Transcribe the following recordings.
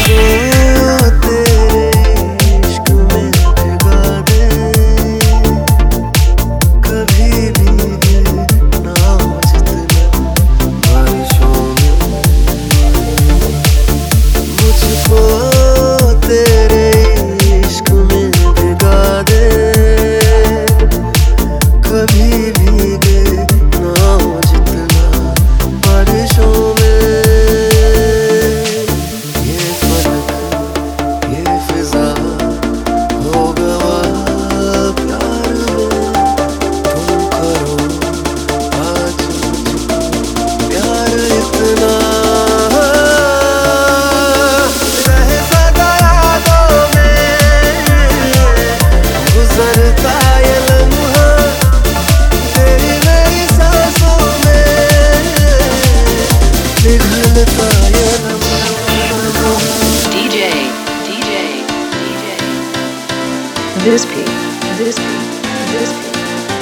This beat, this beat, this beat.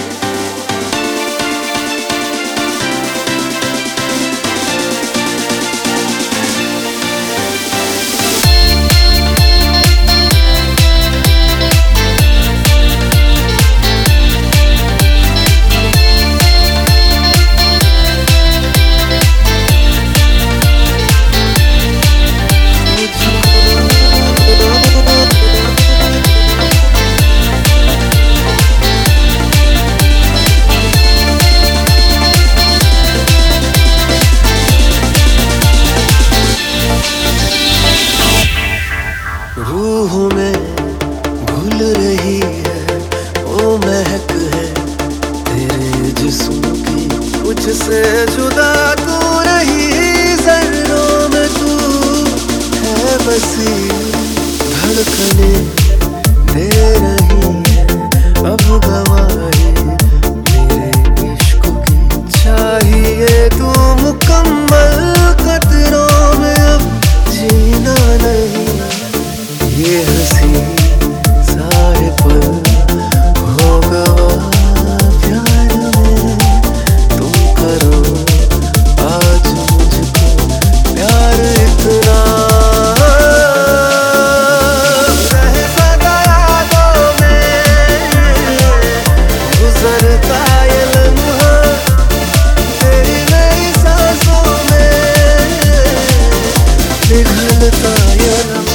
रूह में घुल रही है वो महक है तेरे जिस्म की, मुझसे जुदा तू रही ज़र्रों में तू है बसी, धड़कने दे रही है अब गवाही मेरे इश्क की, चाहिए तू मुकम्मल कतरों में अब जीना नहीं, ये हंसी सारे पल हो गवा प्यार में, तुम करो आज मुझको प्यार इतना, रहे सदा यादों में गुजरता ये लम्हा, तेरी नई सांसों में पिघलता ये लम्हा।